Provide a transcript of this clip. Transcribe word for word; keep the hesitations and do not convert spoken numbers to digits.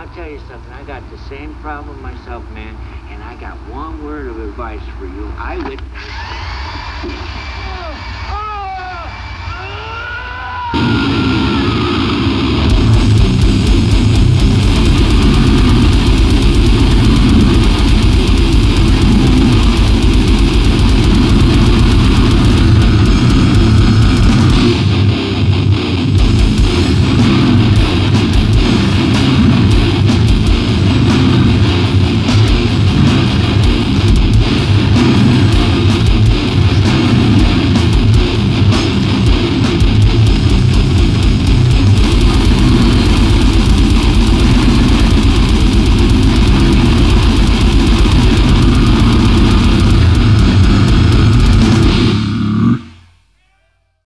I'll tell you something. I got the same problem myself, man. And I got one word of advice for you. I would...